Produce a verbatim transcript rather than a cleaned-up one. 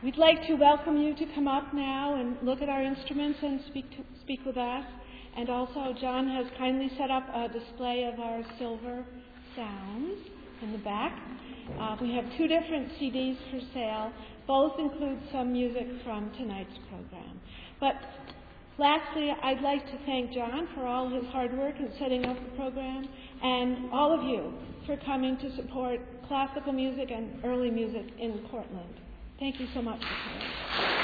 we'd like to welcome you to come up now and look at our instruments and speak to, speak with us. And also, John has kindly set up a display of our silver sounds in the back. Uh, we have two different C Ds for sale. Both include some music from tonight's program. But lastly, I'd like to thank John for all his hard work in setting up the program, and all of you for coming to support classical music and early music in Portland. Thank you so much for coming.